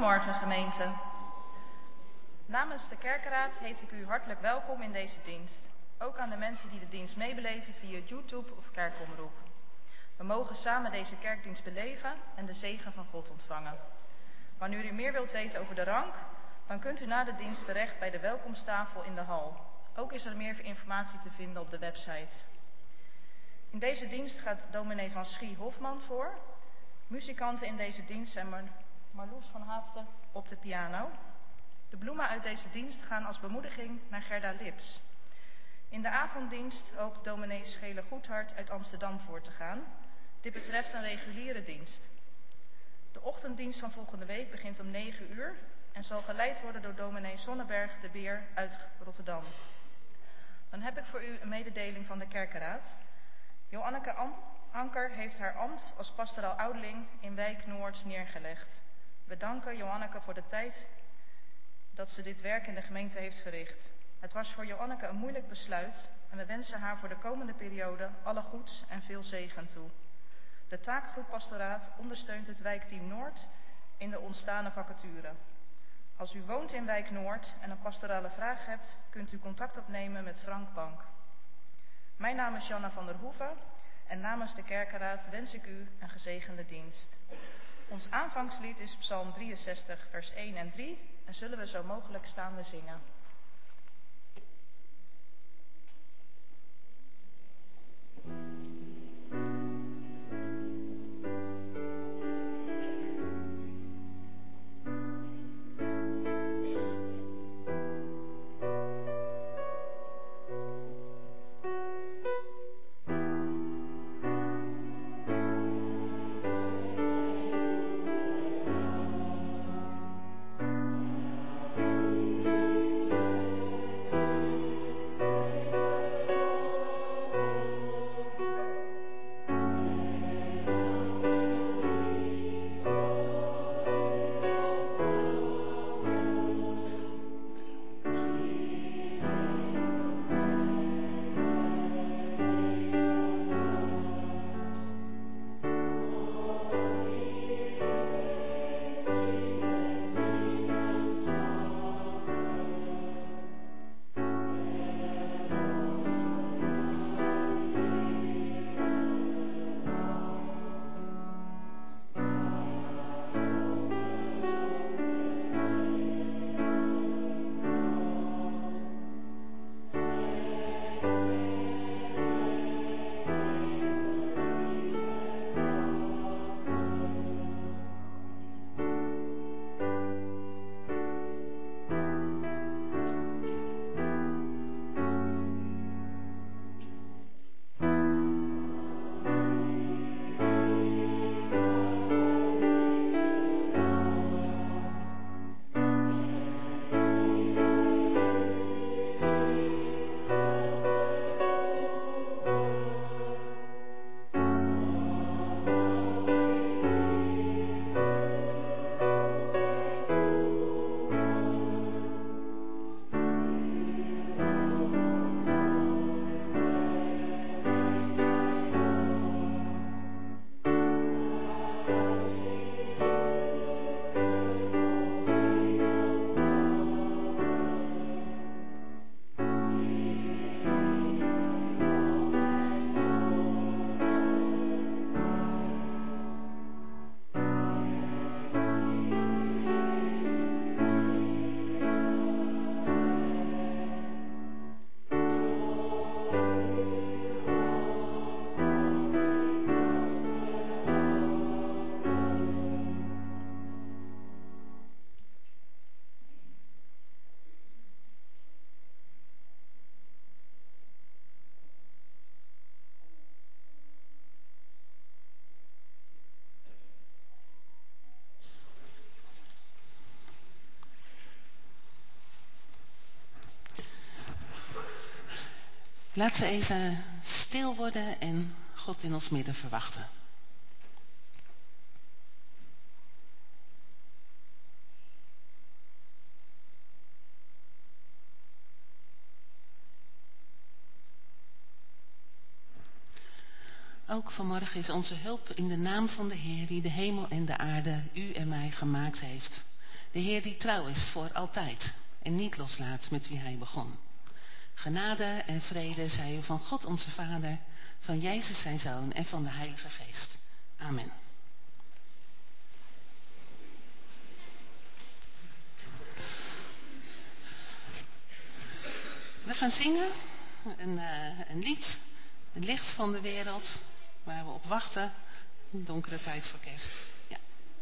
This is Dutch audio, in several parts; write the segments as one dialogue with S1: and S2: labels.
S1: Goedemorgen gemeente. Namens de kerkenraad heet ik u hartelijk welkom in deze dienst. Ook aan de mensen die de dienst meebeleven via YouTube of kerkomroep. We mogen samen deze kerkdienst beleven en de zegen van God ontvangen. Wanneer u meer wilt weten over de rank, dan kunt u na de dienst terecht bij de welkomsttafel in de hal. Ook is er meer informatie te vinden op de website. In deze dienst gaat dominee van Schie Hofman voor. Muzikanten in deze dienst zijn Marloes van Haften op de piano. De bloemen uit deze dienst gaan als bemoediging naar Gerda Lips. In de avonddienst hoopt dominee Schele Goedhart uit Amsterdam voor te gaan. Dit betreft een reguliere dienst. De ochtenddienst van volgende week begint om 9 uur en zal geleid worden door dominee Zonneberg de Beer uit Rotterdam. Dan heb ik voor u een mededeling van de kerkenraad. Joanneke Anker heeft haar ambt als pastoraal ouderling in Wijk Noord neergelegd. We danken Joanneke voor de tijd dat ze dit werk in de gemeente heeft verricht. Het was voor Joanneke een moeilijk besluit en we wensen haar voor de komende periode alle goeds en veel zegen toe. De taakgroep pastoraat ondersteunt het wijkteam Noord in de ontstane vacature. Als u woont in Wijk Noord en een pastorale vraag hebt, kunt u contact opnemen met Frank Bank. Mijn naam is Janna van der Hoeven en namens de kerkenraad wens ik u een gezegende dienst. Ons aanvangslied is Psalm 63, vers 1 en 3 en zullen we zo mogelijk staande zingen.
S2: Laten we even stil worden en God in ons midden verwachten. Ook vanmorgen is onze hulp in de naam van de Heer die de hemel en de aarde, u en mij gemaakt heeft. De Heer die trouw is voor altijd en niet loslaat met wie hij begon. Genade en vrede zij u van God onze Vader, van Jezus zijn Zoon en van de Heilige Geest. Amen. We gaan zingen een lied, het licht van de wereld, waar we op wachten, een donkere tijd voor kerst. Ja.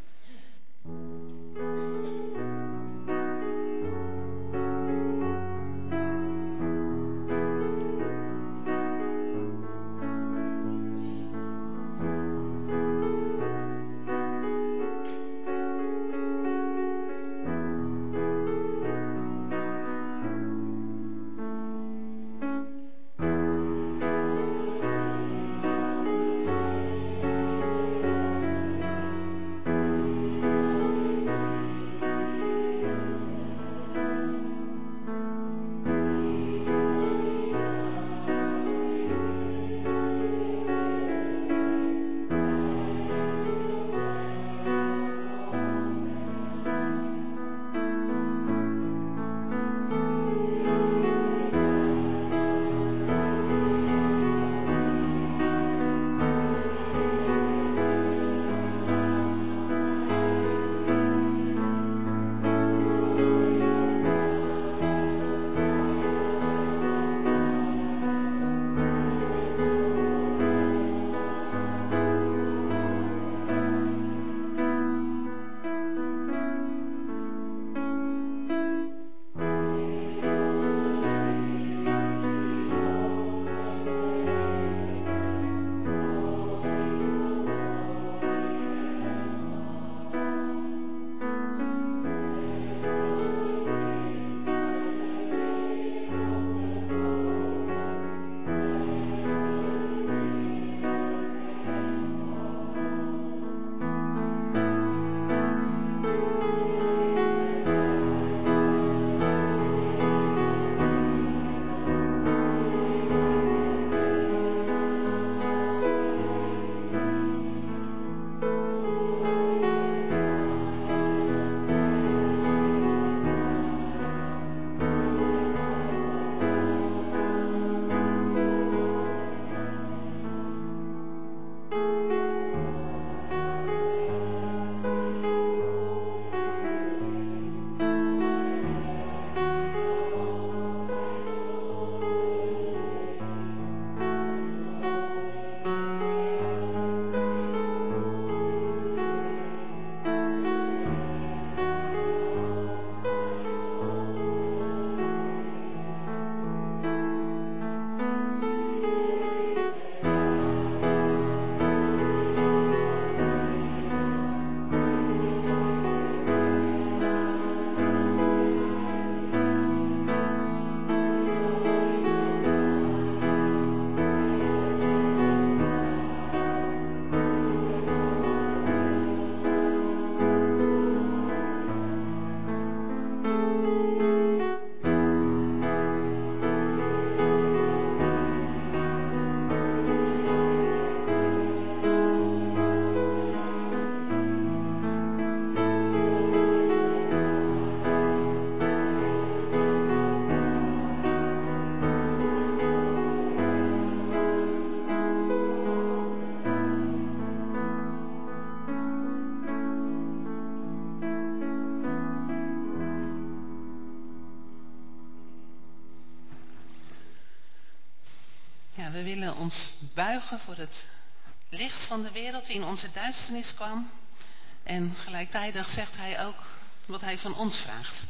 S2: Ja, we willen ons buigen voor het licht van de wereld die in onze duisternis kwam. En gelijktijdig zegt hij ook wat hij van ons vraagt.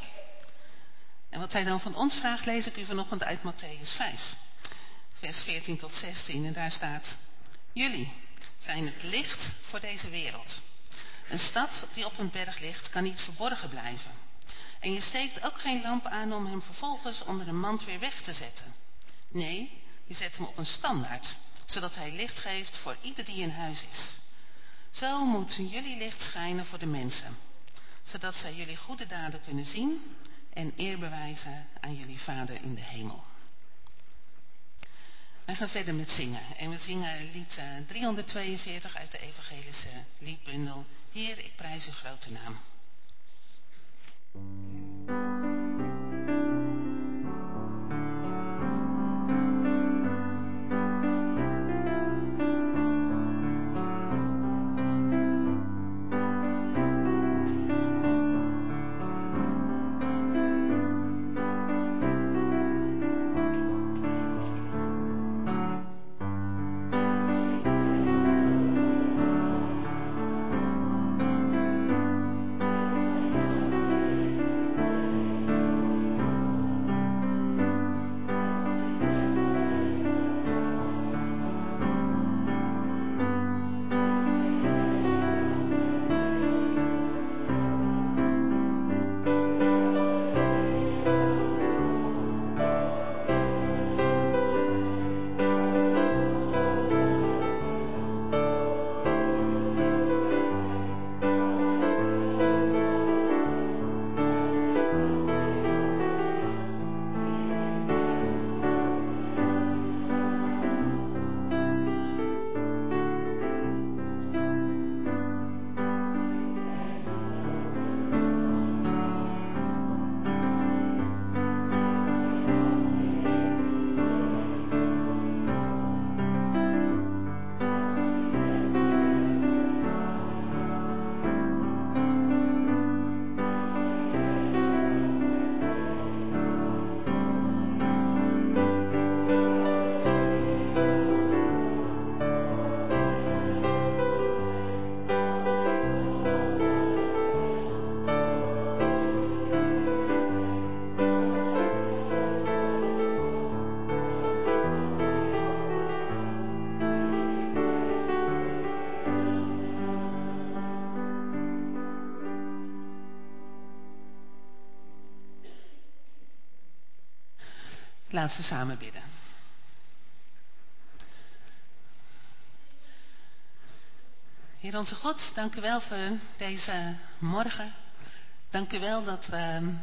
S2: En wat hij dan van ons vraagt, lees ik u vanochtend uit Mattheüs 5. Vers 14 tot 16. En daar staat: Jullie zijn het licht voor deze wereld. Een stad die op een berg ligt, kan niet verborgen blijven. En je steekt ook geen lamp aan om hem vervolgens onder een mand weer weg te zetten. Nee, je zet hem op een standaard, zodat hij licht geeft voor ieder die in huis is. Zo moet jullie licht schijnen voor de mensen, zodat zij jullie goede daden kunnen zien en eer bewijzen aan jullie Vader in de hemel. Wij gaan verder met zingen. En we zingen lied 342 uit de evangelische liedbundel. Heer, ik prijs uw grote naam. Laten we samen bidden. Heer onze God, dank u wel voor deze morgen. Dank u wel dat we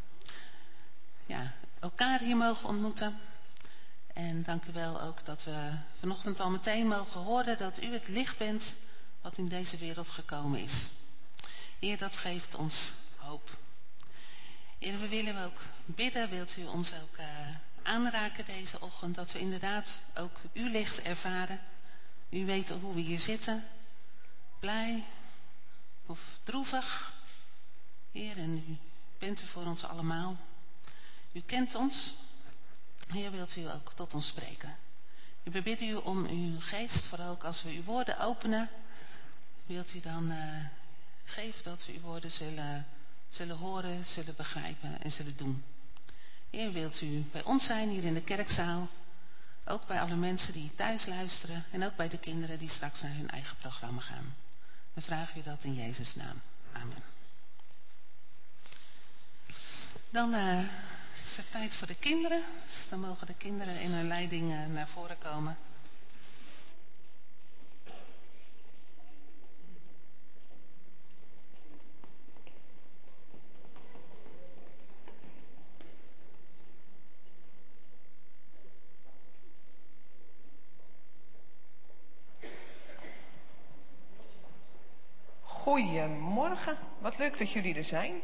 S2: elkaar hier mogen ontmoeten. En dank u wel ook dat we vanochtend al meteen mogen horen dat u het licht bent wat in deze wereld gekomen is. Heer, dat geeft ons hoop. Heer, we willen ook bidden, wilt u ons ook aanraken deze ochtend, dat we inderdaad ook uw licht ervaren. U weet hoe we hier zitten, blij of droevig. Heer, en u bent er voor ons allemaal. U kent ons. Heer, wilt u ook tot ons spreken. We bidden u om uw geest, vooral ook als we uw woorden openen. Wilt u dan geven dat we uw woorden zullen horen, zullen begrijpen en zullen doen. Heer, wilt u bij ons zijn hier in de kerkzaal. Ook bij alle mensen die thuis luisteren. En ook bij de kinderen die straks naar hun eigen programma gaan. We vragen u dat in Jezus' naam. Amen. Dan is het tijd voor de kinderen. Dus dan mogen de kinderen in hun leiding naar voren komen.
S3: Goedemorgen, wat leuk dat jullie er zijn.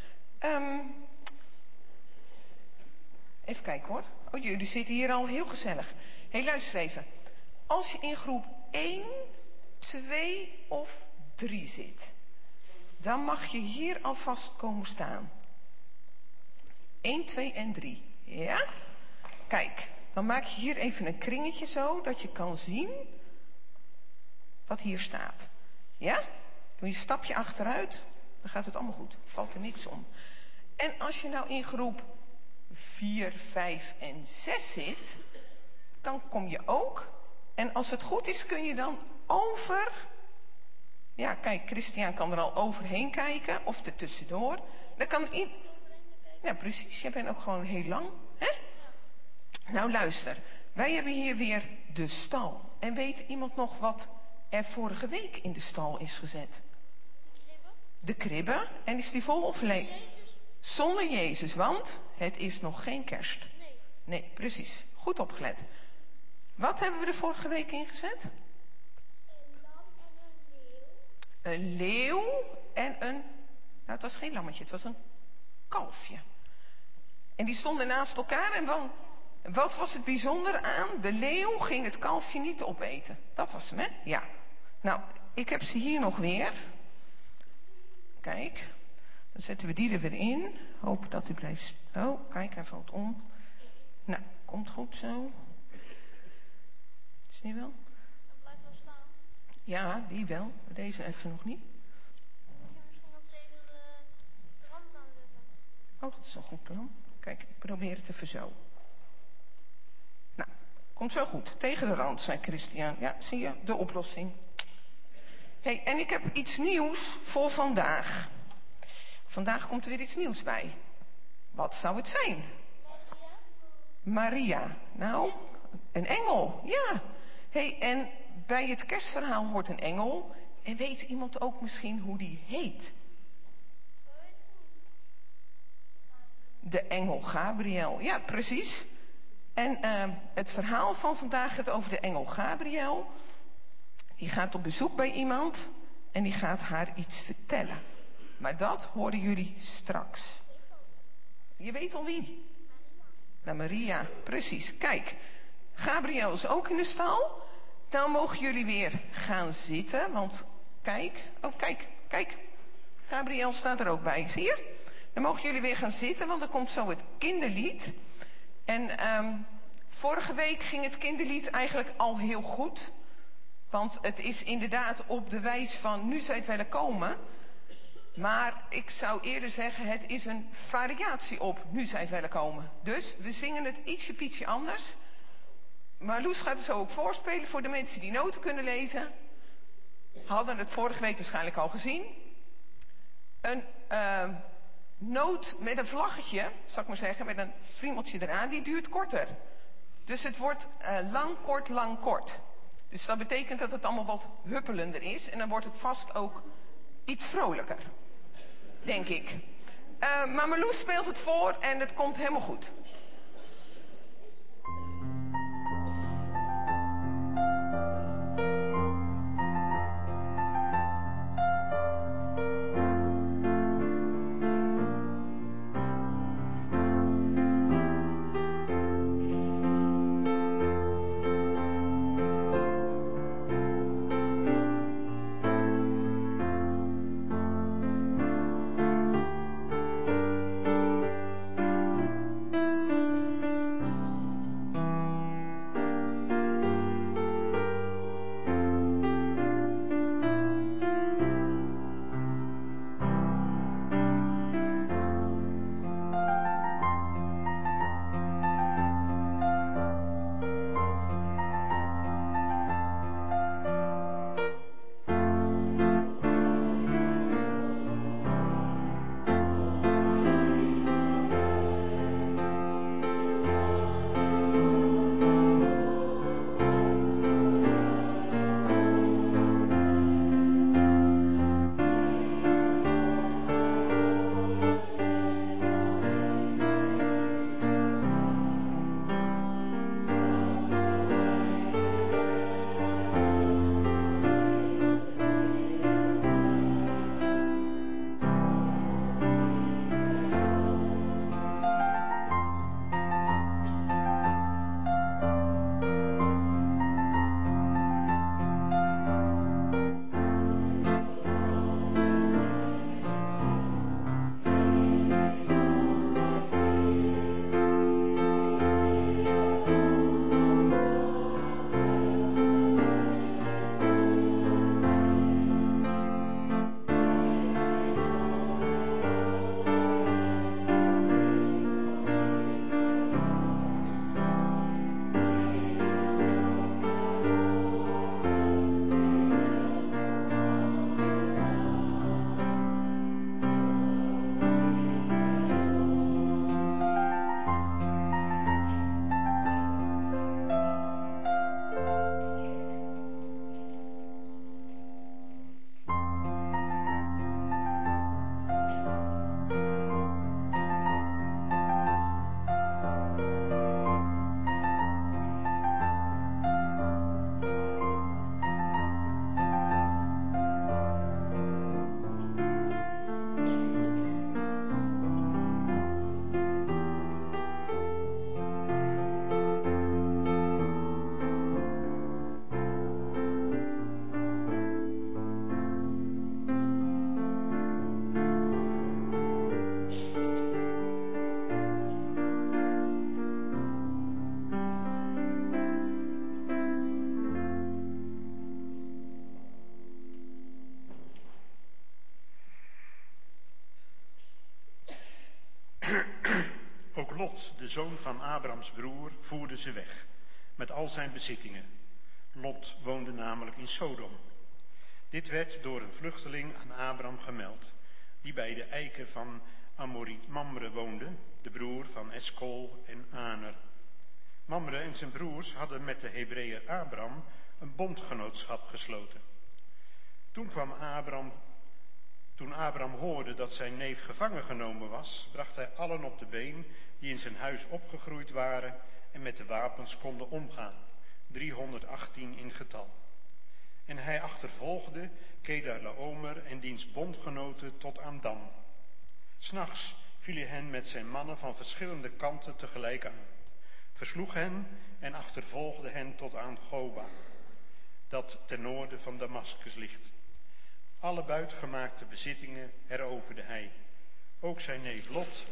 S3: Even kijken hoor. Oh, jullie zitten hier al heel gezellig. Hé, luister even. Als je in groep 1, 2 of 3 zit, dan mag je hier alvast komen staan. 1, 2 en 3. Ja? Kijk, dan maak je hier even een kringetje zo, dat je kan zien wat hier staat. Ja? Doe je een stapje achteruit, dan gaat het allemaal goed. Valt er niks om. En als je nou in groep 4, 5 en 6 zit, dan kom je ook. En als het goed is, kun je dan over. Ja, kijk, Christian kan er al overheen kijken, of er tussendoor. Dan kan in. Ja, precies, jij bent ook gewoon heel lang, hè? Nou, luister. Wij hebben hier weer de stal. En weet iemand nog wat er vorige week in de stal is gezet? De kribbe. En is die vol of leeg? Zonder Jezus, want het is nog geen kerst. Nee, precies. Goed opgelet. Wat hebben we er vorige week ingezet?
S4: Een lam en een leeuw.
S3: Een leeuw en een. Nou, het was geen lammetje, het was een kalfje. En die stonden naast elkaar en wat was het bijzonder aan? De leeuw ging het kalfje niet opeten. Dat was hem, hè? Ja. Nou, ik heb ze hier nog weer. Kijk, dan zetten we die er weer in. Hopen dat hij blijft. Oh, kijk, hij valt om. Nou, komt goed zo. Zie je wel?
S4: Dan blijft wel staan.
S3: Ja, die wel. Deze even nog niet.
S4: Dan moet je misschien ook tegen de rand aanzetten.
S3: Oh, dat is een goed plan. Kijk, ik probeer het even zo. Nou, komt zo goed. Tegen de rand, zei Christian. Ja, zie je? De oplossing. Hey, en ik heb iets nieuws voor vandaag. Vandaag komt er weer iets nieuws bij. Wat zou het zijn? Maria. Nou, een engel. Ja. Hey, en bij het kerstverhaal hoort een engel. En weet iemand ook misschien hoe die heet? De engel Gabriel. Ja, precies. En het verhaal van vandaag gaat over de engel Gabriel. Die gaat op bezoek bij iemand en die gaat haar iets vertellen. Maar dat horen jullie straks. Je weet al wie? Nou, Maria, precies. Kijk, Gabriel is ook in de stal. Dan mogen jullie weer gaan zitten, want kijk. Oh, kijk. Gabriel staat er ook bij, zie je? Dan mogen jullie weer gaan zitten, want er komt zo het kinderlied. En vorige week ging het kinderlied eigenlijk al heel goed. Want het is inderdaad op de wijs van nu zijt willen komen. Maar ik zou eerder zeggen, het is een variatie op nu zijt willen komen. Dus we zingen het ietsje pietje anders. Marloes gaat het zo ook voorspelen voor de mensen die noten kunnen lezen. Hadden het vorige week waarschijnlijk al gezien. Een noot met een vlaggetje, zal ik maar zeggen, met een friemeltje eraan, die duurt korter. Dus het wordt lang, kort. Dus dat betekent dat het allemaal wat huppelender is. En dan wordt het vast ook iets vrolijker. Denk ik. Maar Marloes speelt het voor en het komt helemaal goed.
S5: zoon van Abrams broer, voerde ze weg, met al zijn bezittingen. Lot woonde namelijk in Sodom. Dit werd door een vluchteling aan Abram gemeld, die bij de eiken van Amoriet Mamre woonde, de broer van Eskol en Aner. Mamre en zijn broers hadden met de Hebreeër Abram een bondgenootschap gesloten. Toen Abram hoorde dat zijn neef gevangen genomen was, bracht hij allen op de been die in zijn huis opgegroeid waren en met de wapens konden omgaan, 318 in getal. En hij achtervolgde Kedar-Laomer en diens bondgenoten tot aan Dan. 's Nachts viel hij hen met zijn mannen van verschillende kanten tegelijk aan, versloeg hen en achtervolgde hen tot aan Goba, dat ten noorden van Damascus ligt. Alle buitgemaakte bezittingen heroverde hij. Ook zijn neef Lot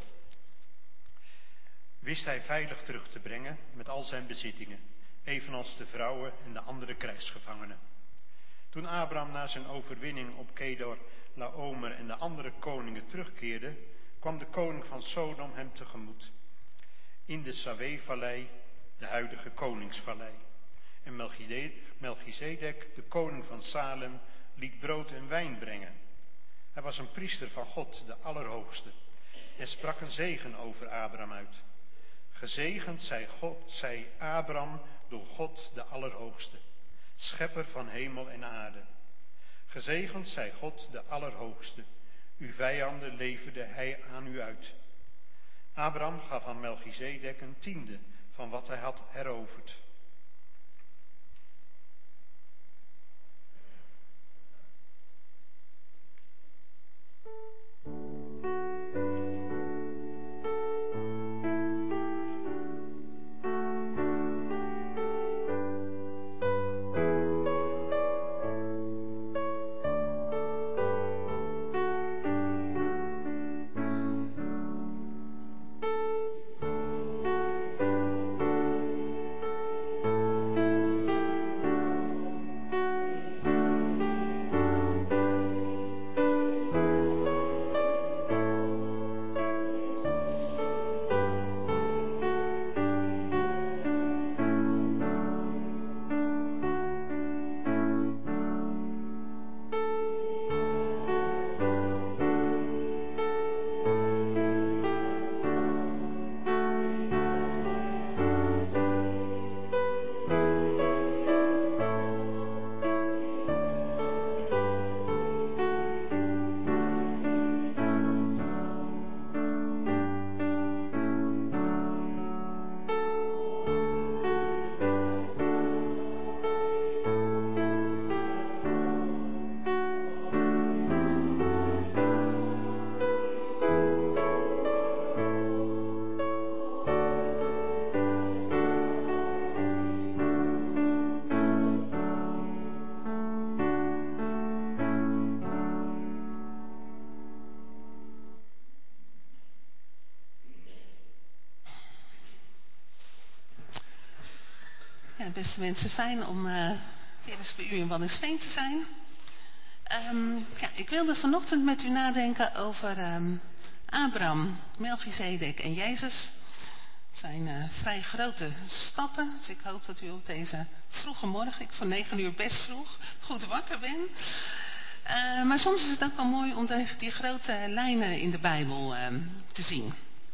S5: wist hij veilig terug te brengen met al zijn bezittingen, evenals de vrouwen en de andere krijgsgevangenen. Toen Abram na zijn overwinning op Kedar-Laomer en de andere koningen terugkeerde, kwam de koning van Sodom hem tegemoet in de Sawe-vallei, de huidige koningsvallei. En Melchizedek, de koning van Salem, liet brood en wijn brengen. Hij was een priester van God, de Allerhoogste, en sprak een zegen over Abram uit. Gezegend zij Abram door God, de Allerhoogste, schepper van hemel en aarde. Gezegend zij God, de Allerhoogste, uw vijanden leverde hij aan u uit. Abram gaf aan Melchizedek een tiende van wat hij had heroverd.
S2: Ja, beste mensen, fijn om weer eens bij u in Waddinxveen te zijn. Ik wilde vanochtend met u nadenken over Abram, Melchizedek en Jezus. Het zijn vrij grote stappen, dus ik hoop dat u op deze vroege morgen, ik van 9 uur best vroeg, goed wakker ben. Maar soms is het ook wel mooi om die grote lijnen in de Bijbel te zien.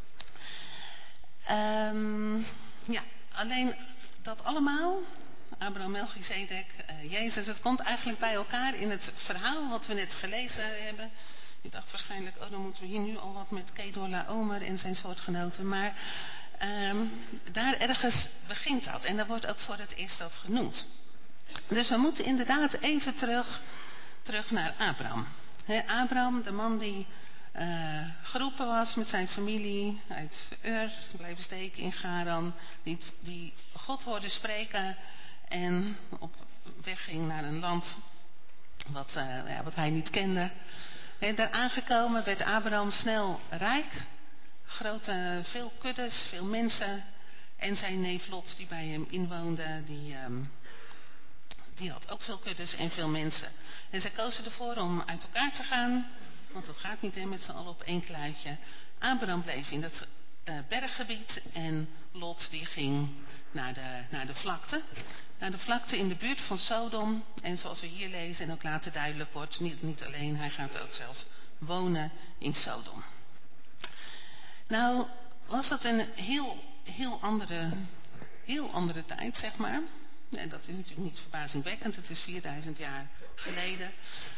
S2: Alleen dat allemaal, Abraham, Melchizedek, Jezus, het komt eigenlijk bij elkaar in het verhaal wat we net gelezen hebben. Je dacht waarschijnlijk, dan moeten we hier nu al wat met Kedar-Laomer en zijn soortgenoten. Maar daar ergens begint dat. En daar wordt ook voor het eerst dat genoemd. Dus we moeten inderdaad even terug naar Abraham. Abraham, de man die geroepen was met zijn familie uit Ur, bleef steken in Garan, die God hoorde spreken en op weg ging naar een land wat hij niet kende. Daar aangekomen werd Abraham snel rijk, veel kuddes, veel mensen en zijn neef Lot die bij hem inwoonde, die had ook veel kuddes en veel mensen. En zij kozen ervoor om uit elkaar te gaan, want dat gaat niet met z'n allen op één kluitje. Abraham bleef in dat berggebied en Lot die ging naar de vlakte. Naar de vlakte in de buurt van Sodom. En zoals we hier lezen en ook later duidelijk wordt, niet alleen, hij gaat ook zelfs wonen in Sodom. Nou was dat een heel andere tijd, zeg maar. En dat is natuurlijk niet verbazingwekkend, het is 4000 jaar geleden.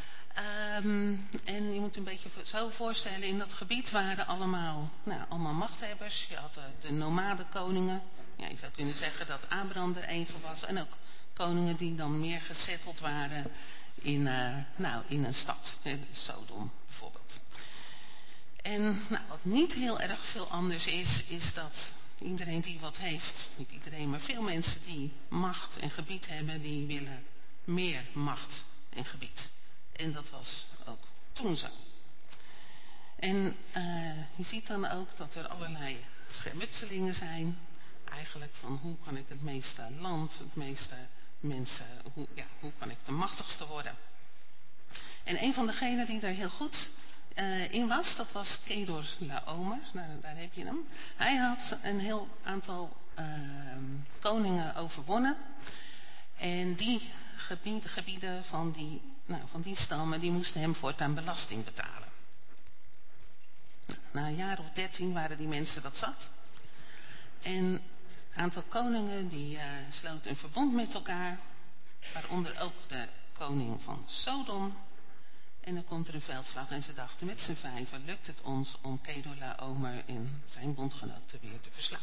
S2: En je moet een beetje zo voorstellen, in dat gebied waren allemaal machthebbers. Je had de nomadenkoningen. Ja, je zou kunnen zeggen dat Abraham er een van was. En ook koningen die dan meer gezetteld waren in een stad. Sodom bijvoorbeeld. En wat niet heel erg veel anders is dat iedereen die wat heeft, niet iedereen, maar veel mensen die macht en gebied hebben, die willen meer macht en gebied. En dat was ook toen zo. En je ziet dan ook dat er allerlei schermutselingen zijn. Eigenlijk van hoe kan ik het meeste land, het meeste mensen, hoe kan ik de machtigste worden. En een van degenen die daar heel goed in was, dat was Kedor Laomer. Nou, daar heb je hem. Hij had een heel aantal koningen overwonnen. En die gebieden van die stammen, die moesten hem voortaan belasting betalen. Na een jaar of 13 waren die mensen dat zat. En een aantal koningen die sloten een verbond met elkaar. Waaronder ook de koning van Sodom. En dan komt er een veldslag en ze dachten met z'n vijven lukt het ons om Kedor Laomer en zijn bondgenoten weer te verslaan.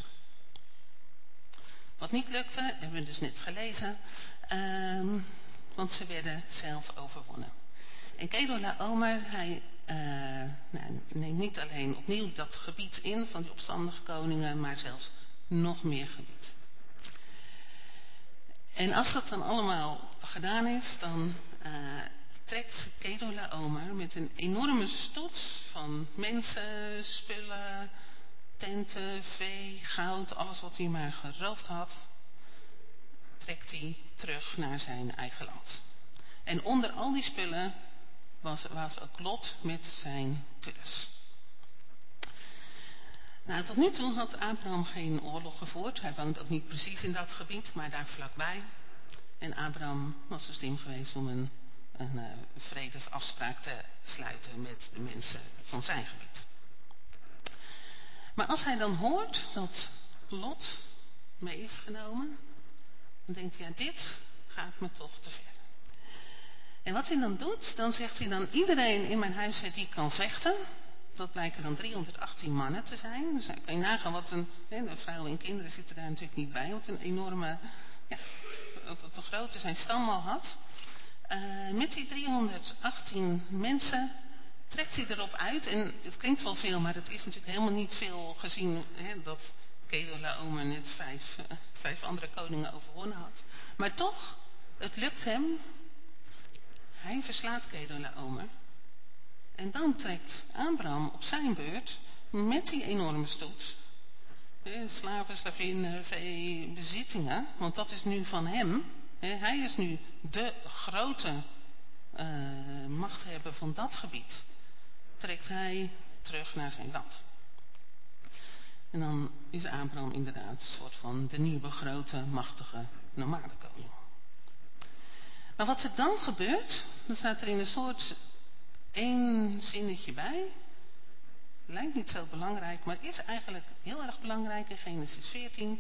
S2: Wat niet lukte, hebben we dus net gelezen, want ze werden zelf overwonnen. En Kedor Laomer, hij neemt niet alleen opnieuw dat gebied in van die opstandige koningen, maar zelfs nog meer gebied. En als dat dan allemaal gedaan is, dan trekt Kedor Laomer met een enorme stoet van mensen, spullen, tenten, vee, goud, alles wat hij maar geroofd had, trekt hij terug naar zijn eigen land. En onder al die spullen was ook Lot met zijn kuddes. Nou, tot nu toe had Abraham geen oorlog gevoerd. Hij woont ook niet precies in dat gebied, maar daar vlakbij. En Abraham was zo slim geweest om een vredesafspraak te sluiten met de mensen van zijn gebied. Maar als hij dan hoort dat Lot mee is genomen, dan denkt hij, dit gaat me toch te ver. En wat hij dan doet, dan zegt hij dan, iedereen in mijn huisheid die kan vechten. Dat blijken dan 318 mannen te zijn. Dus dan kan je nagaan wat de vrouwen en kinderen zitten daar natuurlijk niet bij. Wat een enorme, wat een grote zijn stam al had. Met die 318 mensen trekt hij erop uit. En het klinkt wel veel, maar het is natuurlijk helemaal niet veel gezien dat Kedor Laomer net vijf andere koningen overwonnen had. Maar toch, het lukt hem. Hij verslaat Kedor Laomer. En dan trekt Abraham op zijn beurt met die enorme stoet, slaven, slavinnen, vee, bezittingen, want dat is nu van hem. Hij is nu de grote machthebber van dat gebied. Trekt hij terug naar zijn land. En dan is Abraham inderdaad een soort van de nieuwe grote machtige nomadenkoning. Maar wat er dan gebeurt, dan staat er in een soort één zinnetje bij. Lijkt niet zo belangrijk, maar is eigenlijk heel erg belangrijk in Genesis 14.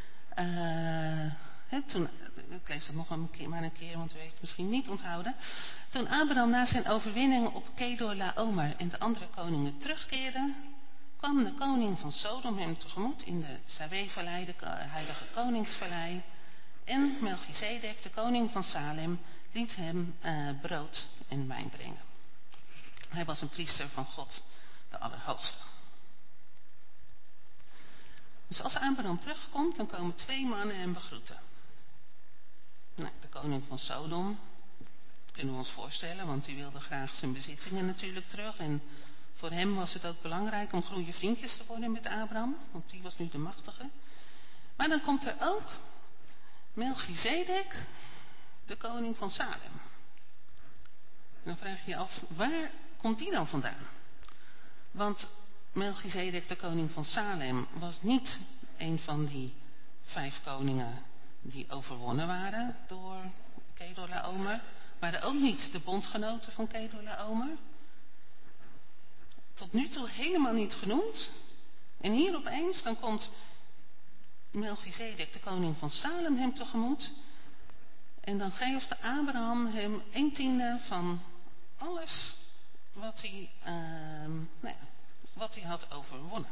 S2: Ik lees dat nog een keer, want u heeft het misschien niet onthouden. Toen Abraham na zijn overwinning op Kedor Laomer en de andere koningen terugkeerde, kwam de koning van Sodom hem tegemoet in de Zawee-vallei, de heilige koningsvallei. En Melchizedek, de koning van Salem, liet hem brood en wijn brengen. Hij was een priester van God, de Allerhoogste. Dus als Abraham terugkomt, dan komen 2 mannen hem begroeten. Nou, de koning van Sodom, kunnen we ons voorstellen, want die wilde graag zijn bezittingen natuurlijk terug. En voor hem was het ook belangrijk om goede vriendjes te worden met Abraham, want die was nu de machtige. Maar dan komt er ook Melchizedek, de koning van Salem. En dan vraag je je af, waar komt die dan vandaan? Want Melchizedek, de koning van Salem, was niet een van die 5 koningen die overwonnen waren door Kedorlaomer. Waren ook niet de bondgenoten van Kedorlaomer. Tot nu toe helemaal niet genoemd. En hier opeens, dan komt Melchizedek, de koning van Salem, hem tegemoet. En dan geeft Abraham hem 1/10 van alles wat hij had overwonnen.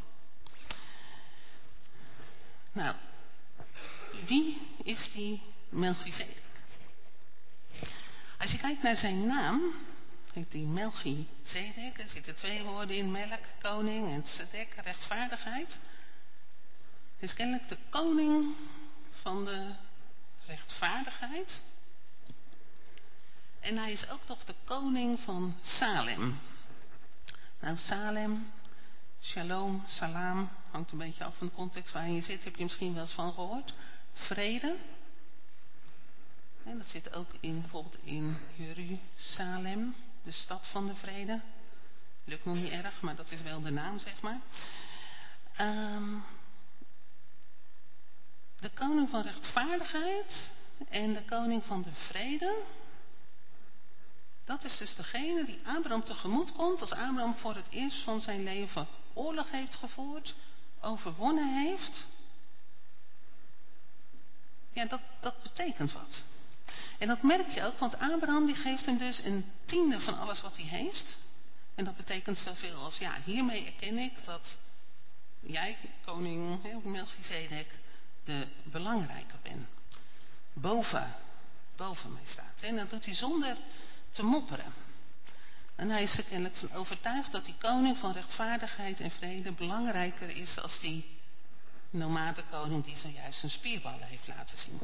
S2: Nou, wie is die Melchizedek? Als je kijkt naar zijn naam, heet die Melchizedek. Er zitten 2 woorden in, melk, koning, en tzedek, rechtvaardigheid. Hij is kennelijk de koning van de rechtvaardigheid. En hij is ook toch de koning van Salem. Nou, Salem, shalom, salam, hangt een beetje af van de context waarin je zit. Heb je misschien wel eens van gehoord. Vrede. En dat zit ook bijvoorbeeld in Jeruzalem, de stad van de vrede. Lukt nog niet erg, maar dat is wel de naam, zeg maar. De koning van rechtvaardigheid en de koning van de vrede. Dat is dus degene die Abraham tegemoet komt als Abraham voor het eerst van zijn leven oorlog heeft gevoerd, overwonnen heeft. Ja, dat betekent wat. En dat merk je ook, want Abraham die geeft hem dus 1/10 van alles wat hij heeft. En dat betekent zoveel als, ja, hiermee erken ik dat jij, koning Melchizedek, de belangrijke bent. Boven mij staat. En dat doet hij zonder te mopperen. En hij is er kennelijk van overtuigd dat die koning van rechtvaardigheid en vrede belangrijker is als die nomadenkoning die zojuist zijn spierballen heeft laten zien.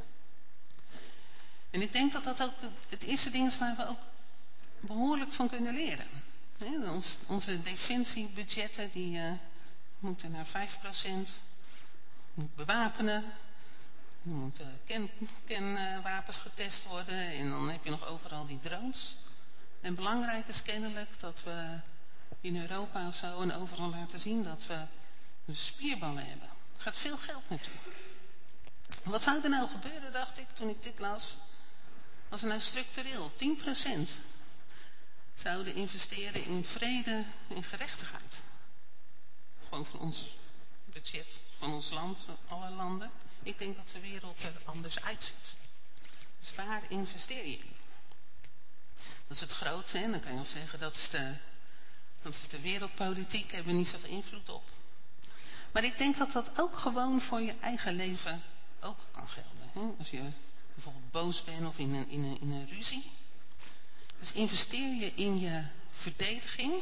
S2: En ik denk dat dat ook het eerste ding is waar we ook behoorlijk van kunnen leren. Onze defensiebudgetten die moeten naar 5%. Bewapenen. Er moeten kernwapens getest worden. En dan heb je nog overal die drones. En belangrijk is kennelijk dat we in Europa of zo en overal laten zien dat we spierballen hebben. Er gaat veel geld naartoe. Wat zou er nou gebeuren, dacht ik, toen ik dit las? Als we nou structureel 10% zouden investeren in vrede en gerechtigheid. Gewoon van ons budget, van ons land, alle landen. Ik denk dat de wereld er anders uitziet. Dus waar investeer je in? Dat is het grootste, en dan kan je wel zeggen dat is de wereldpolitiek, daar hebben we niet zoveel invloed op. Maar ik denk dat dat ook gewoon voor je eigen leven ook kan gelden. Hè? Als je bijvoorbeeld boos bent of in een ruzie. Dus investeer je in je verdediging.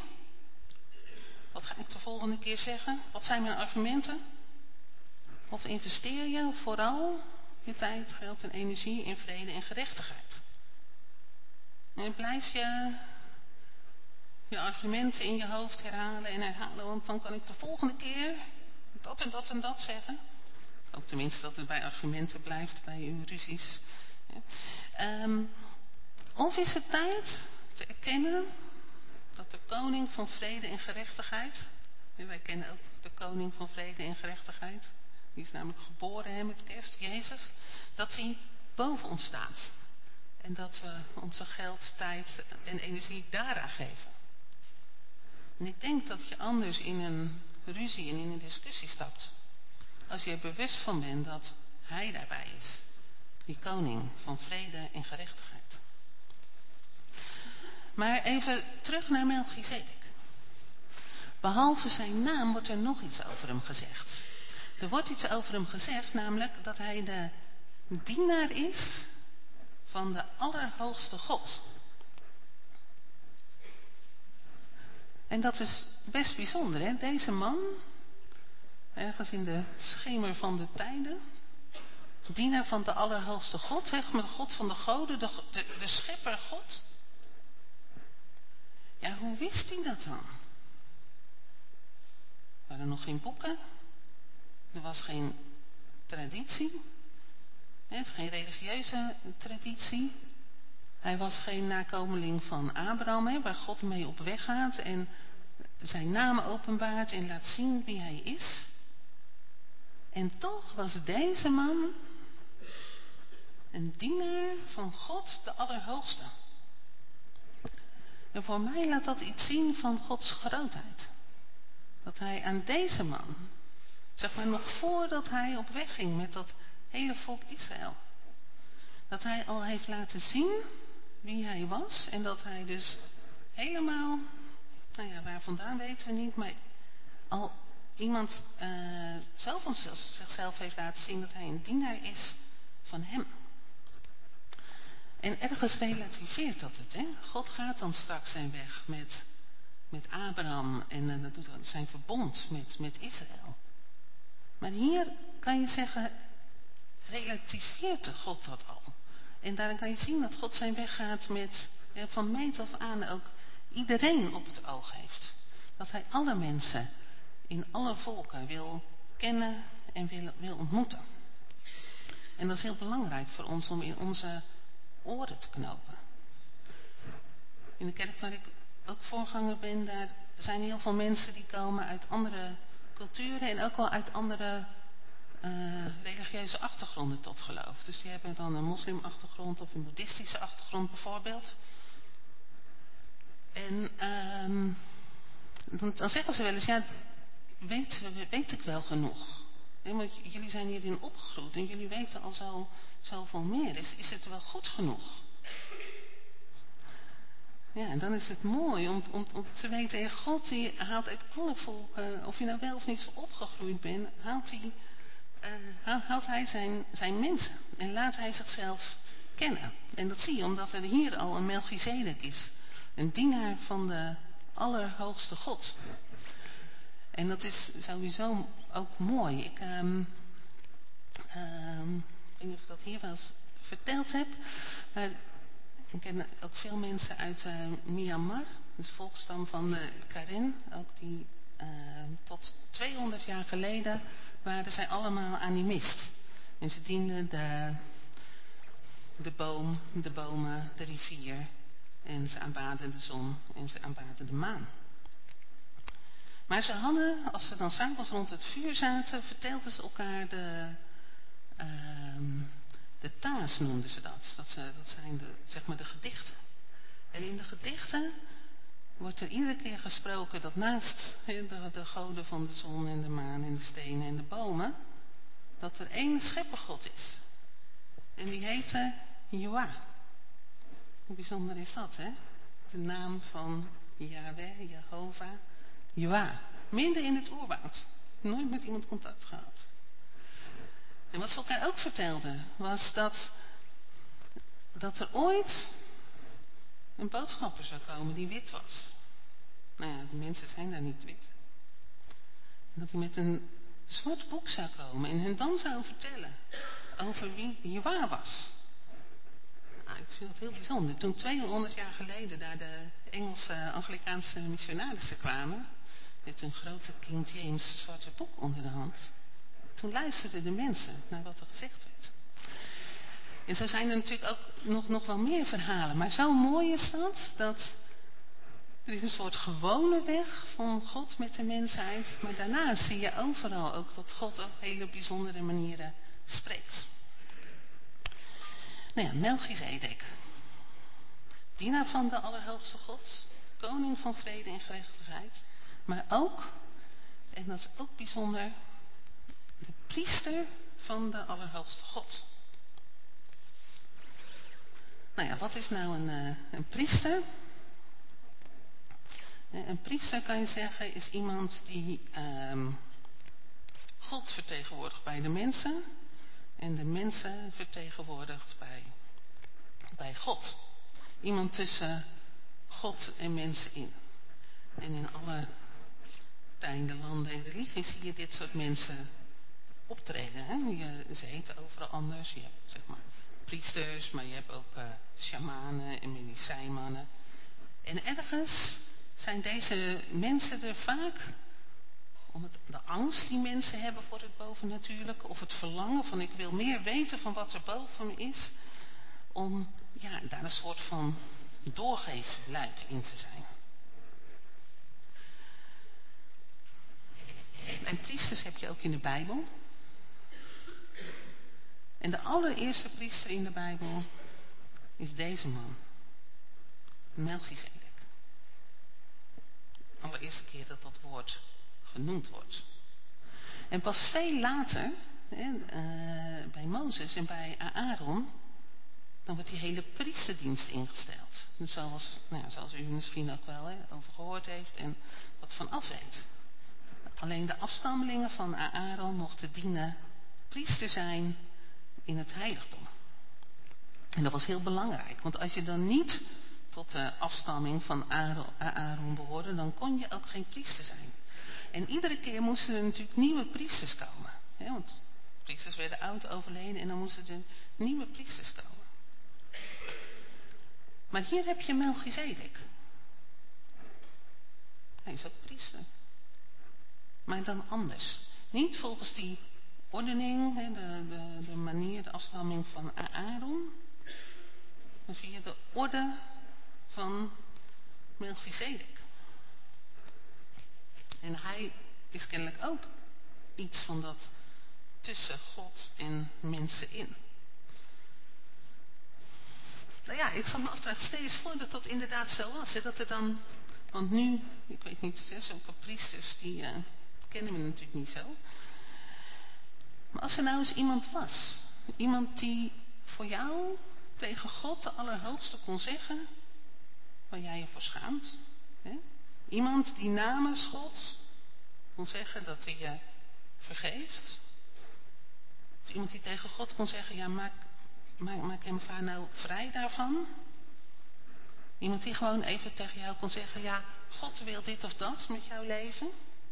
S2: Wat ga ik de volgende keer zeggen? Wat zijn mijn argumenten? Of investeer je vooral je tijd, geld en energie in vrede en gerechtigheid? En blijf je argumenten in je hoofd herhalen en herhalen, want dan kan ik de volgende keer dat en dat en dat zeggen. Ik hoop tenminste dat het bij argumenten blijft, bij uw ruzies. Of is het tijd te erkennen dat de koning van vrede en gerechtigheid, en wij kennen ook de koning van vrede en gerechtigheid, die is namelijk geboren met kerst, Jezus, dat hij boven ons staat. En dat we onze geld, tijd en energie daaraan geven. En ik denk dat je anders in een ruzie en in een discussie stapt. Als je er bewust van bent dat hij daarbij is. Die koning van vrede en gerechtigheid. Maar even terug naar Melchizedek. Behalve zijn naam wordt er nog iets over hem gezegd. Er wordt iets over hem gezegd, namelijk dat hij de dienaar is van de Allerhoogste God. En dat is best bijzonder, hè? Deze man, ergens in de schemer van de tijden, dienaar van de Allerhoogste God, zeg maar, de God van de goden, de schepper God. Ja, hoe wist hij dat dan? Er waren nog geen boeken, er was geen traditie, geen religieuze traditie. Hij was geen nakomeling van Abraham, waar God mee op weg gaat. En zijn naam openbaart en laat zien wie hij is. En toch was deze man een dienaar van God de Allerhoogste. En voor mij laat dat iets zien van Gods grootheid. Dat hij aan deze man, zeg maar nog voordat hij op weg ging met dat hele volk Israël, dat hij al heeft laten zien wie hij was. En dat hij dus helemaal, nou ja, waar vandaan weten we niet, maar al iemand zelf van zichzelf heeft laten zien dat hij een dienaar is van hem. En ergens relativeert dat het. Hè? God gaat dan straks zijn weg met Abraham en dat doet zijn verbond met Israël. Maar hier kan je zeggen, relativeert God dat al. En daarin kan je zien dat God zijn weg gaat met van meet af aan ook iedereen op het oog heeft. Dat hij alle mensen in alle volken wil kennen en wil ontmoeten. En dat is heel belangrijk voor ons om in onze oren te knopen. In de kerk waar ik ook voorganger ben, daar zijn heel veel mensen die komen uit andere culturen en ook wel uit andere religieuze achtergronden tot geloof. Dus die hebben dan een moslimachtergrond of een boeddhistische achtergrond bijvoorbeeld. En dan zeggen ze wel eens, ja, weet ik wel genoeg? Nee, want jullie zijn hierin opgegroeid en jullie weten al zoveel meer. Is het wel goed genoeg? Ja, en dan is het mooi om te weten, en God die haalt uit alle volken, of je nou wel of niet zo opgegroeid bent, haalt hij zijn mensen en laat hij zichzelf kennen. En dat zie je omdat er hier al een Melchizedek is. Een dienaar van de Allerhoogste God. En dat is sowieso ook mooi. Ik weet niet of ik dat hier wel eens verteld heb. Maar ik ken ook veel mensen uit Myanmar. Dus volksstam van de Karen. Ook die tot 200 jaar geleden waren zij allemaal animist. En ze dienden de bomen, de rivier. En ze aanbaden de zon en ze aanbaden de maan. Maar ze hadden, als ze dan 's avonds rond het vuur zaten, vertelden ze elkaar de taas noemden ze dat. Dat zijn zeg maar de gedichten. En in de gedichten wordt er iedere keer gesproken dat naast de goden van de zon en de maan en de stenen en de bomen, dat er één scheppergod is. En die heette Joah. Hoe bijzonder is dat, hè? De naam van Yahweh, Jehovah, Joah. Midden in het oerwoud. Nooit met iemand contact gehad. En wat ze elkaar ook vertelden, was dat er ooit een boodschapper zou komen die wit was. Nou ja, de mensen zijn daar niet wit. En dat hij met een zwart boek zou komen en hen dan zou vertellen over wie Joah was. Nou, ik vind dat heel bijzonder. Toen 200 jaar geleden daar de Engelse Anglikaanse missionarissen kwamen, met een grote King James zwarte boek onder de hand, toen luisterden de mensen naar wat er gezegd werd. En zo zijn er natuurlijk ook nog wel meer verhalen. Maar zo mooi is dat er is een soort gewone weg van God met de mensheid. Maar daarna zie je overal ook dat God op hele bijzondere manieren spreekt. Nou ja, Melchizedek. Dienaar van de Allerhoogste God. Koning van vrede en gerechtigheid. Maar ook, en dat is ook bijzonder, de priester van de Allerhoogste God. Nou ja, wat is nou een priester? Een priester, kan je zeggen, is iemand die God vertegenwoordigt bij de mensen en de mensen vertegenwoordigt bij God. Iemand tussen God en mensen in. En in alle tijden, landen en religies zie je dit soort mensen optreden. Hè? Ze heten overal anders. Je hebt zeg maar priesters, maar je hebt ook shamanen en medicijnmannen. En ergens zijn deze mensen er vaak, de angst die mensen hebben voor het bovennatuurlijke, of het verlangen van ik wil meer weten van wat er boven me is, om daar een soort van doorgeefluik in te zijn. En priesters heb je ook in de Bijbel. En de allereerste priester in de Bijbel is deze man. Melchizedek. De allereerste keer dat dat woord genoemd wordt. En pas veel later, bij Mozes en bij Aaron, dan wordt die hele priesterdienst ingesteld. Dus zoals u misschien ook wel over gehoord heeft en wat van af weet. Alleen de afstammelingen van Aaron mochten dienen, priester zijn in het heiligdom. En dat was heel belangrijk, want als je dan niet tot de afstamming van Aaron behoorde, dan kon je ook geen priester zijn. En iedere keer moesten er natuurlijk nieuwe priesters komen. Want priesters werden oud, overleden en dan moesten er nieuwe priesters komen. Maar hier heb je Melchizedek. Hij is ook priester. Maar dan anders. Niet volgens die ordening, de manier, de afstamming van Aaron. Maar via de orde van Melchizedek. En hij is kennelijk ook iets van dat tussen God en mensen in. Nou ja, ik zal me afvragen, stel je eens voor dat dat inderdaad zo was. Dat er dan, want nu, ik weet niet, zulke priesters, die kennen we natuurlijk niet zo. Maar als er nou eens iemand was, iemand die voor jou tegen God de Allerhoogste kon zeggen waar jij je voor schaamt. Iemand die namens God kon zeggen dat hij je vergeeft. Of iemand die tegen God kon zeggen, ja, maak hem vaar nou vrij daarvan. Iemand die gewoon even tegen jou kon zeggen, ja, God wil dit of dat met jouw leven.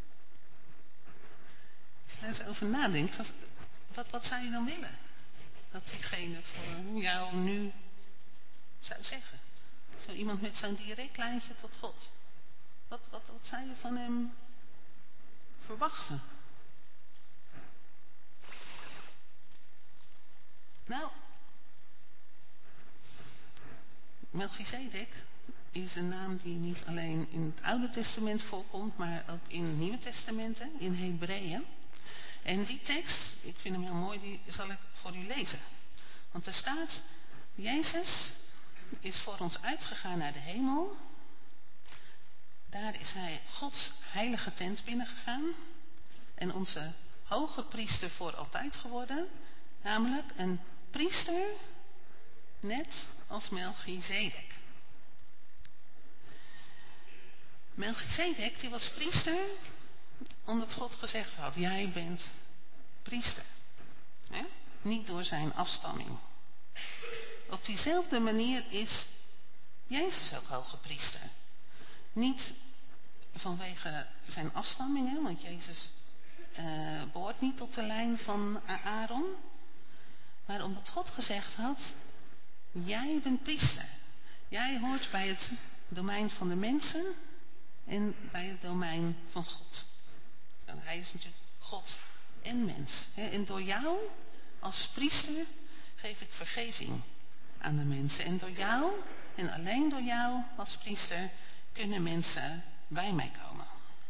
S2: Als je daar eens over nadenkt, wat zou je dan willen? Dat diegene voor jou nu zou zeggen. Zo iemand met zo'n direct lijntje tot God. Wat zou je van hem verwachten? Nou, Melchizedek is een naam die niet alleen in het Oude Testament voorkomt, maar ook in het Nieuwe Testament, in Hebreeën. En die tekst, ik vind hem heel mooi, die zal ik voor u lezen. Want er staat, Jezus is voor ons uitgegaan naar de hemel. Daar is hij Gods heilige tent binnengegaan. En onze hoge priester voor altijd geworden. Namelijk een priester, net als Melchizedek. Melchizedek, die was priester, omdat God gezegd had, jij bent priester. Niet door zijn afstamming. Op diezelfde manier is Jezus ook hoge priester. Niet vanwege zijn afstamming, want Jezus behoort niet tot de lijn van Aaron. Maar omdat God gezegd had, jij bent priester. Jij hoort bij het domein van de mensen en bij het domein van God. En hij is natuurlijk God en mens. En door jou als priester geef ik vergeving aan de mensen. En door jou en alleen door jou als priester kunnen mensen bij mij komen.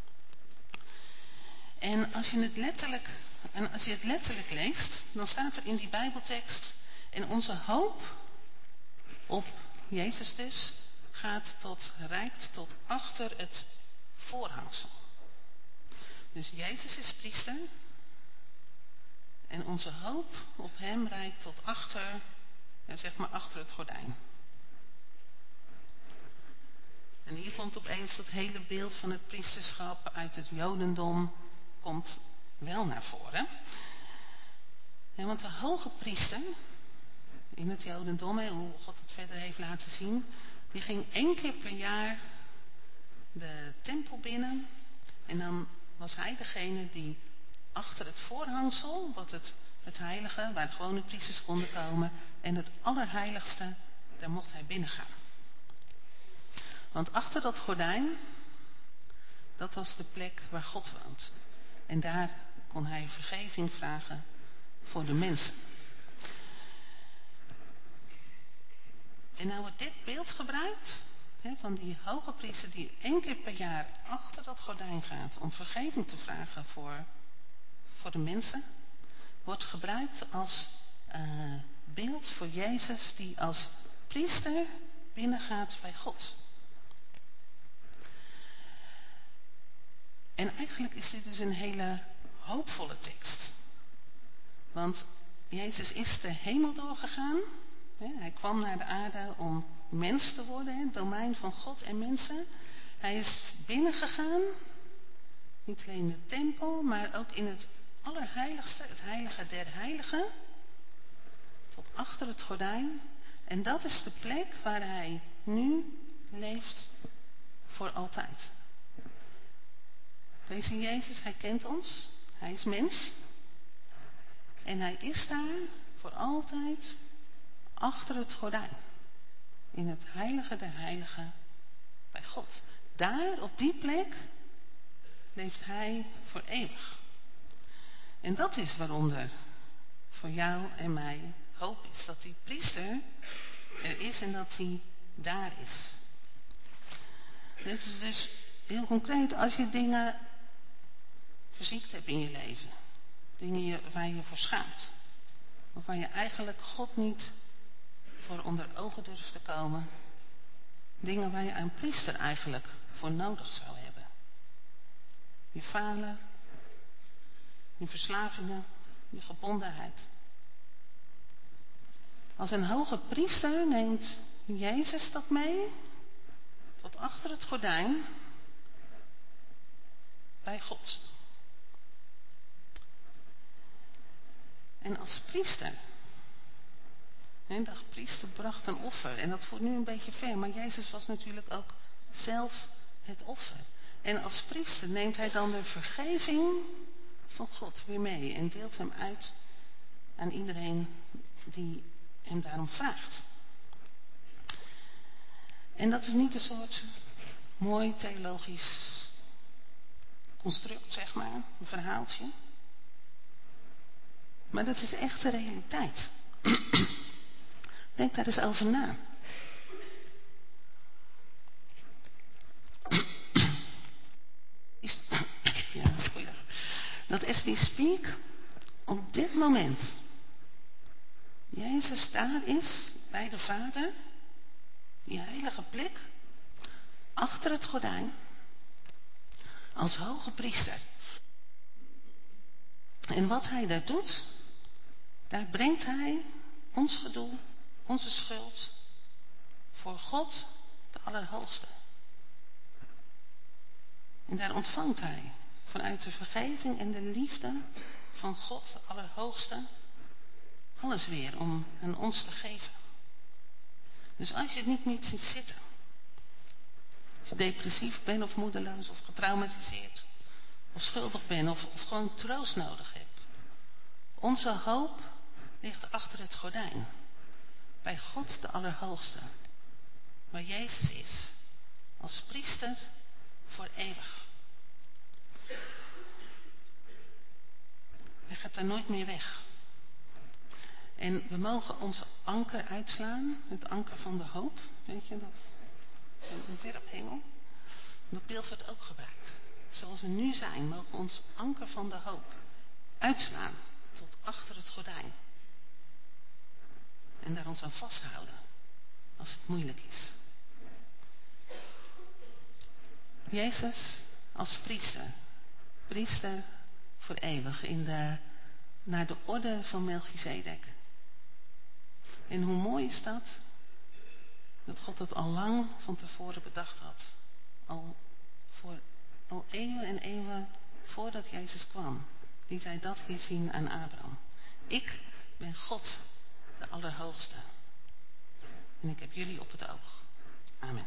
S2: En als je het letterlijk leest, dan staat er in die Bijbeltekst, en onze hoop op Jezus dus reikt tot achter het voorhangsel. Dus Jezus is priester en onze hoop op hem reikt tot achter, achter het gordijn. En hier komt opeens dat hele beeld van het priesterschap uit het Jodendom komt wel naar voren. En want de hoge priester in het Jodendom, hoe God het verder heeft laten zien, die ging 1 keer per jaar de tempel binnen. En dan was hij degene die achter het voorhangsel, wat het heilige, waar de gewone priesters konden komen, en het allerheiligste, daar mocht hij binnengaan. Want achter dat gordijn, dat was de plek waar God woont. En daar kon hij vergeving vragen voor de mensen. En nou wordt dit beeld gebruikt van die hoge priester die 1 keer per jaar achter dat gordijn gaat om vergeving te vragen voor de mensen, wordt gebruikt als beeld voor Jezus die als priester binnengaat bij God. En eigenlijk is dit dus een hele hoopvolle tekst. Want Jezus is de hemel doorgegaan. Hij kwam naar de aarde om mens te worden, het domein van God en mensen. Hij is binnengegaan, niet alleen in de tempel, maar ook in het allerheiligste, het heilige der heiligen, tot achter het gordijn. En dat is de plek waar hij nu leeft voor altijd. Deze Jezus, hij kent ons, hij is mens. En hij is daar voor altijd achter het gordijn. In het heilige der heiligen bij God. Daar, op die plek, leeft hij voor eeuwig. En dat is waaronder voor jou en mij hoop is. Dat die priester er is en dat hij daar is. Dit is dus heel concreet als je dingen verziekt hebt in je leven. Dingen waar je voor schaamt. Of waar je eigenlijk God niet voor onder ogen durft te komen. Dingen waar je een priester eigenlijk voor nodig zou hebben. Je falen, je verslavingen, je gebondenheid. Als een hoge priester neemt Jezus dat mee tot achter het gordijn bij God. En als priester, de priester bracht een offer. En dat voert nu een beetje ver, maar Jezus was natuurlijk ook zelf het offer. En als priester neemt hij dan de vergeving van God weer mee en deelt hem uit aan iedereen die hem daarom vraagt. En dat is niet een soort mooi theologisch construct, zeg maar, een verhaaltje. Maar dat is echt de realiteit. Denk daar eens over na. Ja, goeiedag. Dat as we speak, op dit moment, Jezus daar is bij de Vader, die heilige plek, achter het gordijn, als hoge priester. En wat hij daar doet, daar brengt hij ons gedoe, onze schuld, voor God, de Allerhoogste. En daar ontvangt hij vanuit de vergeving en de liefde van God, de Allerhoogste, alles weer om aan ons te geven. Dus als je het niet meer ziet zitten, als je depressief bent of moedeloos of getraumatiseerd, of schuldig bent of gewoon troost nodig hebt. Onze hoop ligt achter het gordijn, bij God de Allerhoogste, waar Jezus is, als priester voor eeuwig. Hij gaat daar nooit meer weg. En we mogen onze anker uitslaan, het anker van de hoop, weet je, dat is een werphengel. Dat beeld wordt ook gebruikt. Zoals we nu zijn, mogen we ons anker van de hoop uitslaan tot achter het gordijn. En daar ons aan vasthouden, als het moeilijk is. Jezus als priester, priester voor eeuwig, naar de orde van Melchizedek. En hoe mooi is dat? Dat God het al lang van tevoren bedacht had. Al eeuwen en eeuwen voordat Jezus kwam, liet hij dat weer zien aan Abraham. Ik ben God, de Allerhoogste. En ik heb jullie op het oog. Amen.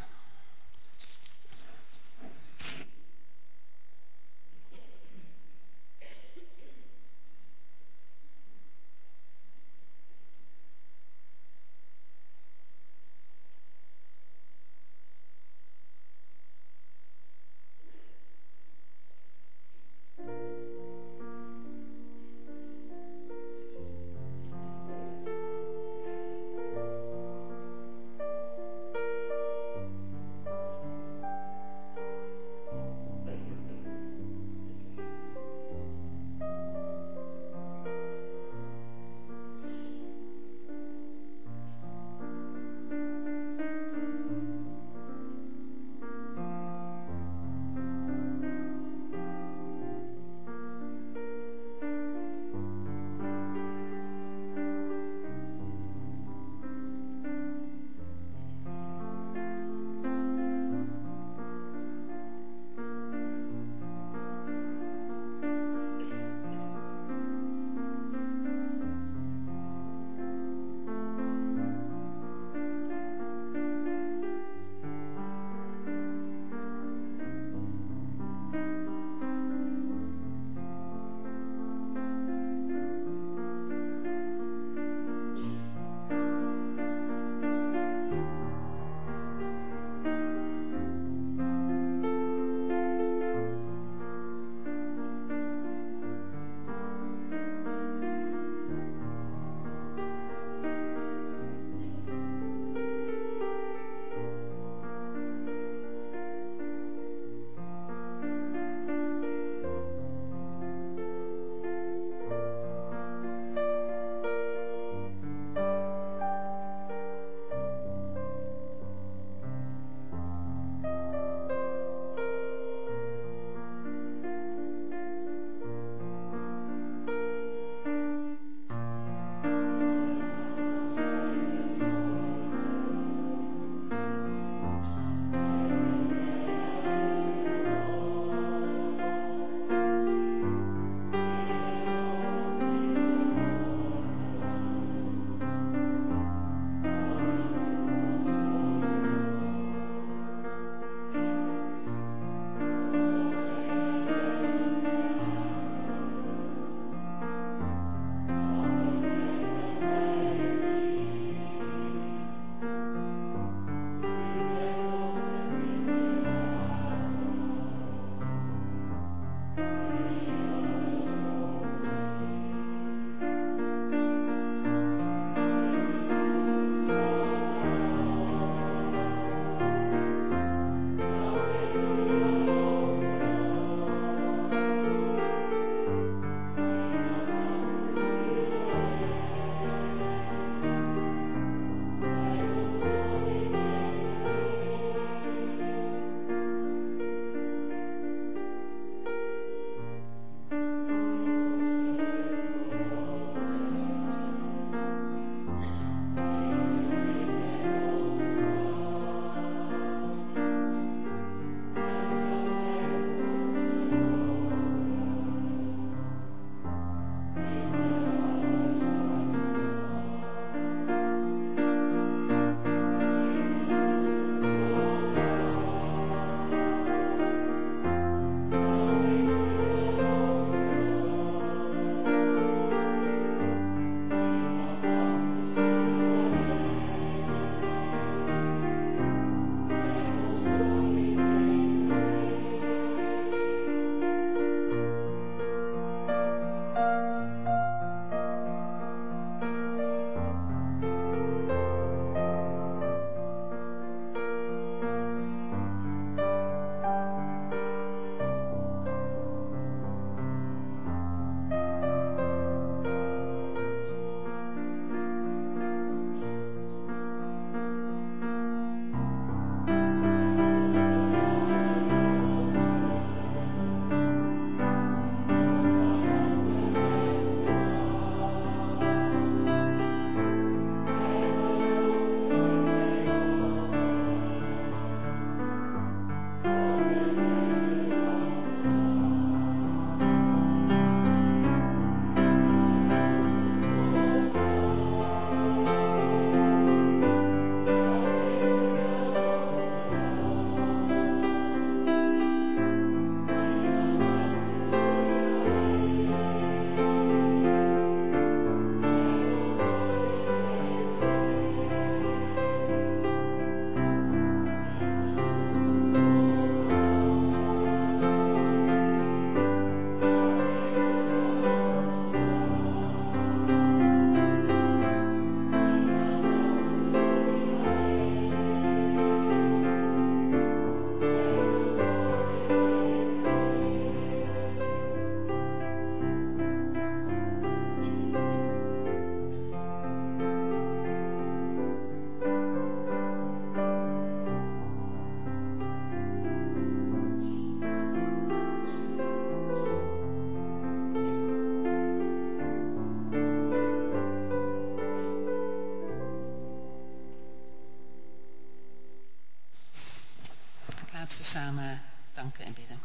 S2: samen danken en bidden.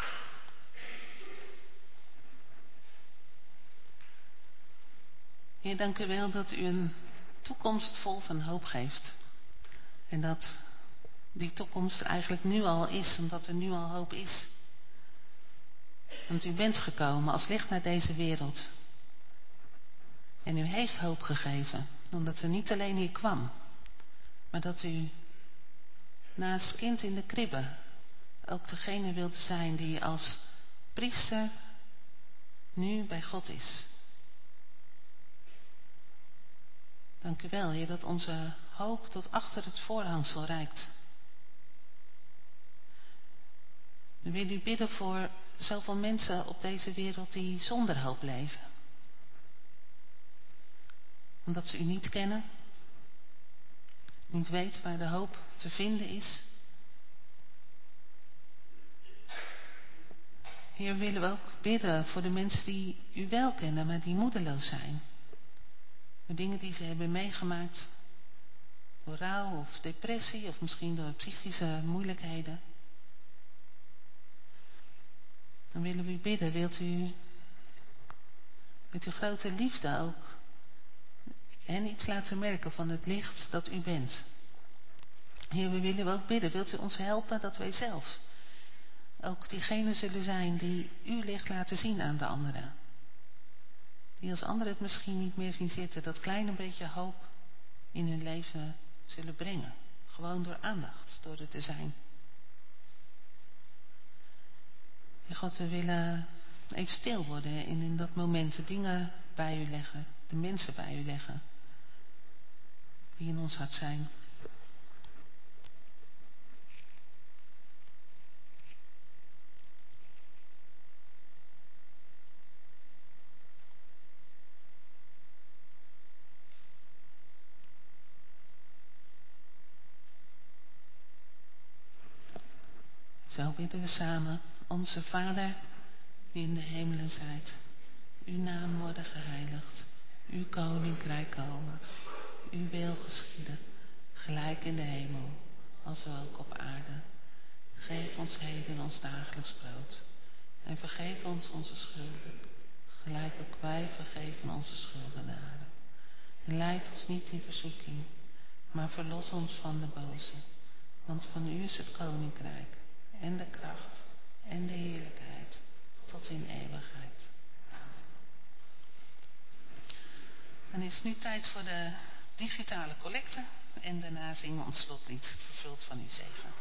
S2: Heer, dank u wel dat u een toekomst vol van hoop geeft. En dat die toekomst eigenlijk nu al is, omdat er nu al hoop is. Want u bent gekomen als licht naar deze wereld. En u heeft hoop gegeven, omdat u niet alleen hier kwam, maar dat u naast kind in de kribbe ook degene wilde zijn die als priester nu bij God is. Dank u wel, Heer, dat onze hoop tot achter het voorhangsel reikt. We willen u bidden voor zoveel mensen op deze wereld die zonder hoop leven. Omdat ze u niet kennen, niet weten waar de hoop te vinden is. Heer, willen we ook bidden voor de mensen die u wel kennen, maar die moedeloos zijn. Door dingen die ze hebben meegemaakt. Door rouw of depressie of misschien door psychische moeilijkheden. Dan willen we u bidden, wilt u met uw grote liefde ook hen iets laten merken van het licht dat u bent. Heer, we willen ook bidden, wilt u ons helpen dat wij zelf ook diegenen zullen zijn die uw licht laten zien aan de anderen. Die als anderen het misschien niet meer zien zitten, dat kleine beetje hoop in hun leven zullen brengen. Gewoon door aandacht, door er te zijn. Heer God, we willen even stil worden en in dat moment de dingen bij u leggen. De mensen bij u leggen. Die in ons hart zijn. Zo bidden we samen. Onze Vader, die in de hemelen zijt. Uw naam worden geheiligd. Uw koninkrijk komen. Uw wil geschieden. Gelijk in de hemel, als ook op aarde. Geef ons heden ons dagelijks brood. En vergeef ons onze schulden. Gelijk ook wij vergeven onze schuldenaren. En leid ons niet in verzoeking, maar verlos ons van de boze. Want van u is het koninkrijk. En de kracht en de heerlijkheid tot in eeuwigheid. Amen. Dan is het nu tijd voor de digitale collecte en daarna zingen we ons slotlied, vervuld van uw zegen.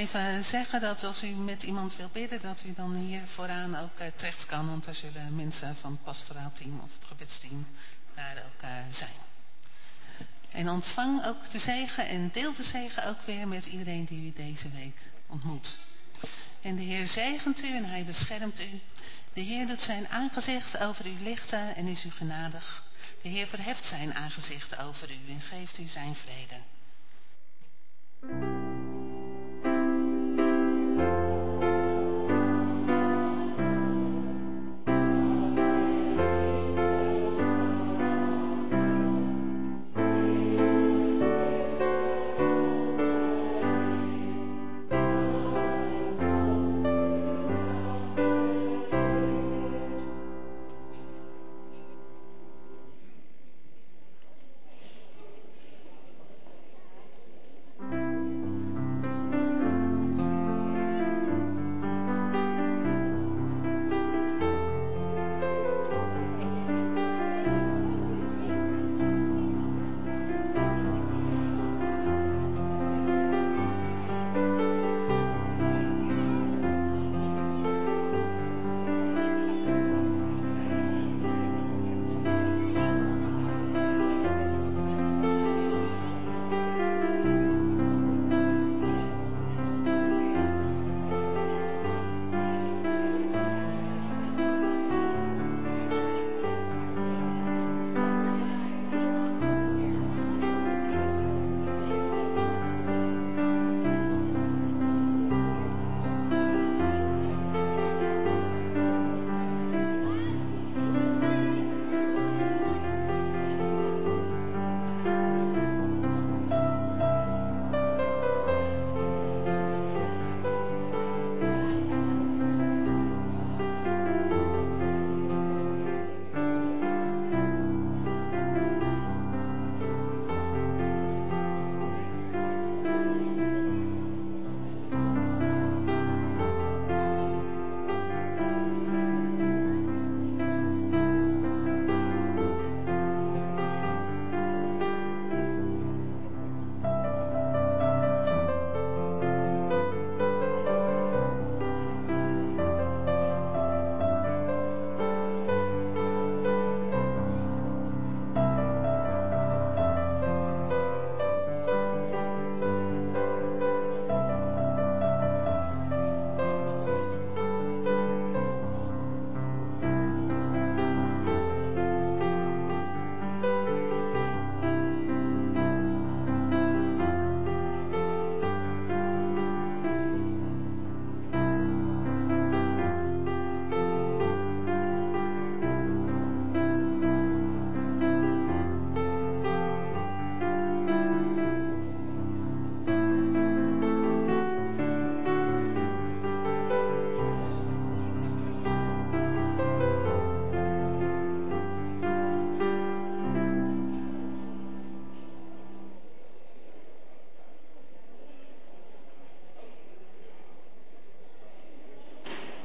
S2: even zeggen dat als u met iemand wil bidden, dat u dan hier vooraan ook terecht kan. Want daar zullen mensen van het pastoraalteam of het gebedsteam daar ook zijn. En ontvang ook de zegen en deel de zegen ook weer met iedereen die u deze week ontmoet. En de Heer zegent u en hij beschermt u. De Heer doet zijn aangezicht over u lichten en is u genadig. De Heer verheft zijn aangezicht over u en geeft u zijn vrede.